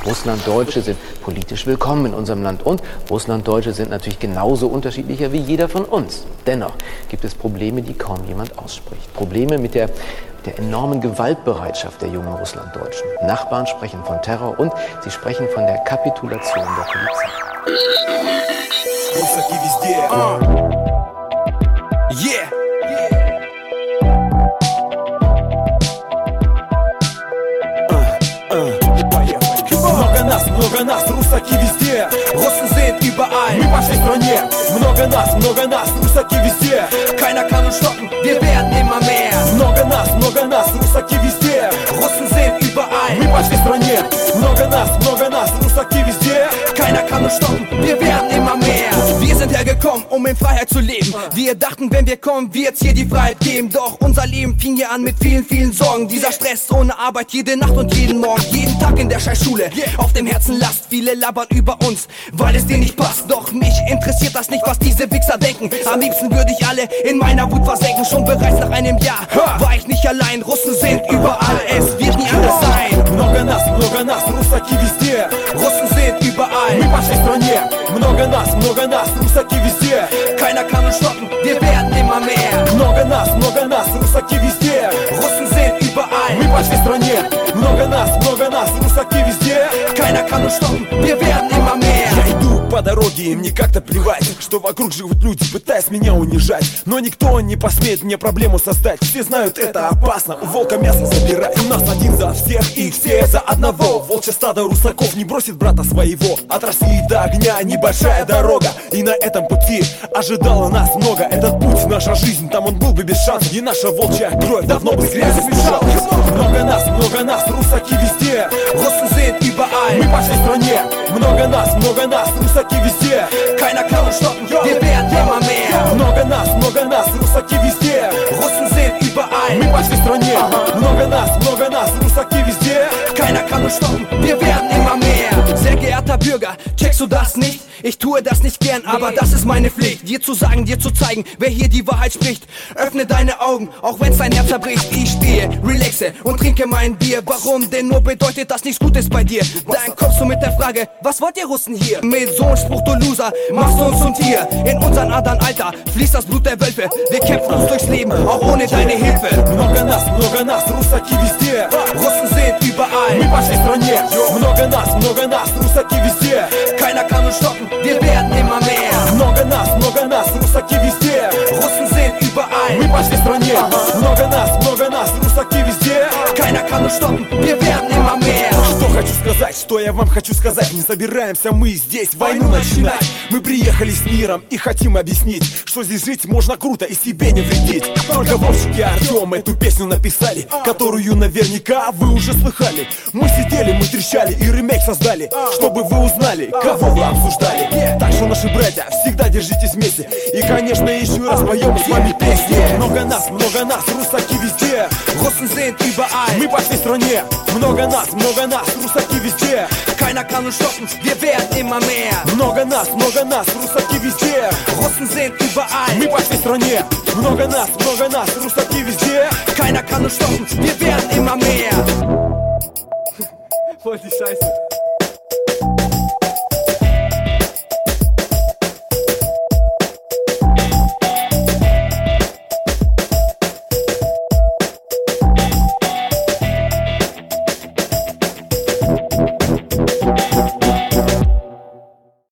Russlanddeutsche sind politisch willkommen in unserem Land und Russlanddeutsche sind natürlich genauso unterschiedlicher wie jeder von uns. Dennoch gibt es Probleme, die kaum jemand ausspricht. Probleme mit der enormen Gewaltbereitschaft der jungen Russlanddeutschen. Nachbarn sprechen von Terror und sie sprechen von der Kapitulation der Polizei. Много нас, русаки везде. Руssen sind überall, мы по всей стране. Много нас, русаки везде. Keiner kann uns stoppen, wir werden immer mehr. Много нас, русаки везде. Russen sind überall, мы по всей стране. Много нас, русаки везде. Keiner kann uns stoppen, wir werden immer mehr. Wir sind hergekommen, um in Freiheit zu leben. Wir dachten, wenn wir kommen, wird's hier die Freiheit geben. Doch unser Leben fing hier an mit vielen, vielen Sorgen. Dieser Stress ohne Arbeit, jede Nacht und jeden Morgen. Jeden Tag in der Scheißschule, auf dem Herzen Last. Viele labern über uns, weil es denen nicht passt. Doch mich interessiert das nicht, was diese Wichser denken. Am liebsten würde ich alle in meiner Wut versenken. Schon bereits nach einem Jahr war ich nicht allein. Russen sind überall, es wird nie anders sein. Много нас, русаки везде. Russen sind überall, мы по всей стране. Много нас, русаки везде. Keiner kann uns stoppen, wir werden immer mehr. Много нас, русаки везде. Russen sind überall, мы по всей стране. Много нас, русаки везде. Keiner kann uns stoppen, wir werden immer mehr. Я иду по дороге, и мне как-то плевать, что вокруг живут люди, пытаясь меня унижать. Но никто не посмеет мне проблему создать. Все знают, это опасно, у волка мясо забирать. У нас один за всех, и все за одного. Волчье стадо русаков не бросит брата своего. От России до огня небольшая дорога, и на этом пути ожидало нас много. Этот путь, наша жизнь, там он был бы без шансов. И наша волчья кровь давно бы с грязью смешалась. Много нас, русаки везде. Russen sind überall, мы по всей стране. Много нас, русаки везде. Keiner kann uns stoppen, wir werden immer mehr. Много нас, русаки везде. Russen sind überall, мы по всей стране. Много нас, русаки везде. Keiner kann uns stoppen, wir werden immer mehr. Sehr geehrter Bürger, checkst du das nicht? Ich tue das nicht gern, aber das ist meine Pflicht. Dir zu sagen, dir zu zeigen, wer hier die Wahrheit spricht. Öffne deine Augen, auch wenn's dein Herz zerbricht. Ich stehe, relaxe und trinke mein Bier. Warum denn nur bedeutet das nichts Gutes bei dir? Dann kommst du mit der Frage, was wollt ihr Russen hier? Mit so einem Spruch, du Loser, machst du uns zum Tier. In unseren Adern, Alter, fließt das Blut der Wölfe. Wir kämpfen uns durchs Leben, auch ohne deine Hilfe. Много нас, русаки везде. Russen sind überall, мы по всей стране. Много нас, русаки везде. Keiner kann uns stoppen, wir werden immer mehr. Много нас, русаки везде. Russen sind überall, мы по всей стране. Много нас, русаки везде. Keiner kann uns stoppen, wir werden immer mehr. Что хочу сказать, что я вам хочу сказать. Не собираемся мы здесь войну начинать. Мы приехали с миром и хотим объяснить, что здесь жить можно круто и себе не вредить. Только Вовчик и Артем эту песню написали, которую наверняка вы уже слыхали. Мы сидели, мы трещали и ремейк создали, чтобы вы узнали, кого вы обсуждали. Так что, наши братья, всегда держитесь вместе. И, конечно, еще раз поем с вами песни. Много нас, русаки везде. Russen sind überall, мы по всей стране. Много нас, русаки везде. Keiner kann uns stoppen, wir werden immer mehr. Много нас, русаки везде. Russen sind überall, мы по всей стране. Много нас, русаки везде. Keiner kann uns stoppen, wir werden immer mehr. Voll die Scheiße.